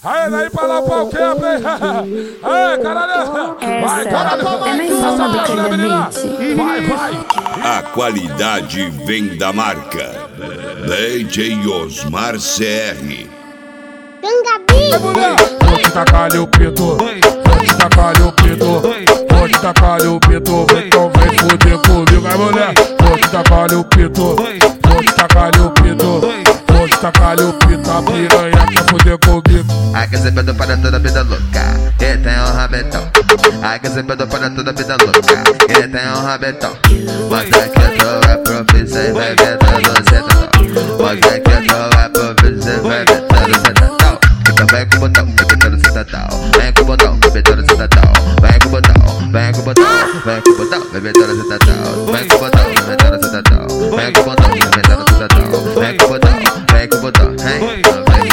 Aí, daí pra lá, pau quebra, hein? Aí, caralho! Vai, caralho! Tá sabendo, né, menina? Vai! A qualidade vem da marca DJ Osmar CR. Vou te tacar o pito, vou te tacar o pito, vou te tacar o pito, então vem fuder comigo, vai mulher. Vou te tacar o pito, vou te tacar o pito, vou te tacar o pito, a piranha quer fuder comigo. Ai que esse pedo para toda vida louca, ele tem um rabetão. Ai que esse pedo para toda vida louca, ele tem um rabetão. Mostra que eu tô a profissão e vai ver todo setão. Mostra que eu tô a profissão e vai ver todo setão. Então vem com o botão, bebê todo setão. Vem com o botão, bebê todo setão. Vem com o botão, vem com o botão, vem com o botão, bebê todo setão. Vem com o botão, bebê todo setão. Vem com o botão, bebê todo setão. Vem com o botão, vem com o botão, vem com o botão.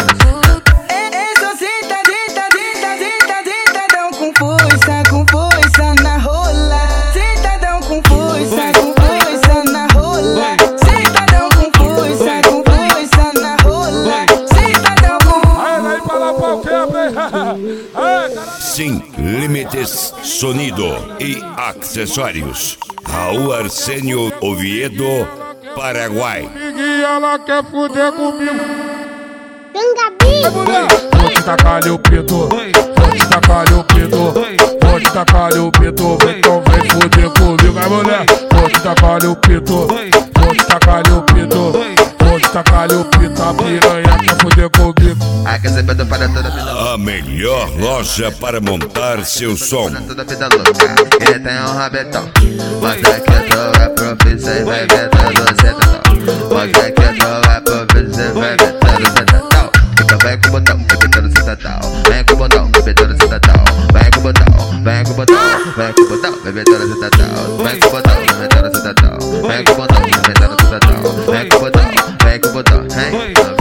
Com força na rola, sentadão com força na rola, sentadão com força na rola, sentadão com. Aí, daí pra lá, pau quebra, hein? Aí, caralho! Sem limites, sonido e acessórios. Raul Arsênio Oviedo, Paraguai. E ela quer fuder comigo. Tangabi. Vou te tacar o pito, vou te tacar o pito, vou te tacar o pito, então vem fuder comigo, vai mulher. Vou te tacar o pito, vou te tacar o pito, vou te tacar o pito, a piranha quer fuder comigo. Ai que esse pedo para toda vida louca. A melhor loja para montar seu som. Toda vida louca, ele tem um rabetão. Mostra que eu tô a profissão e vai ver todo setão. Mostra que eu tô a profissão e vai ver todo setão. Então vem com o botão, bebê todo setão. Vem com o botão, bebê todo setão. Vem com o botão, vem com o botão, vem com o botão, bebê todo setão. Vem com o botão, bebê todo setão. Vem com o botão, bebê todo setão. Vem com o botão, vem com o botão, vem.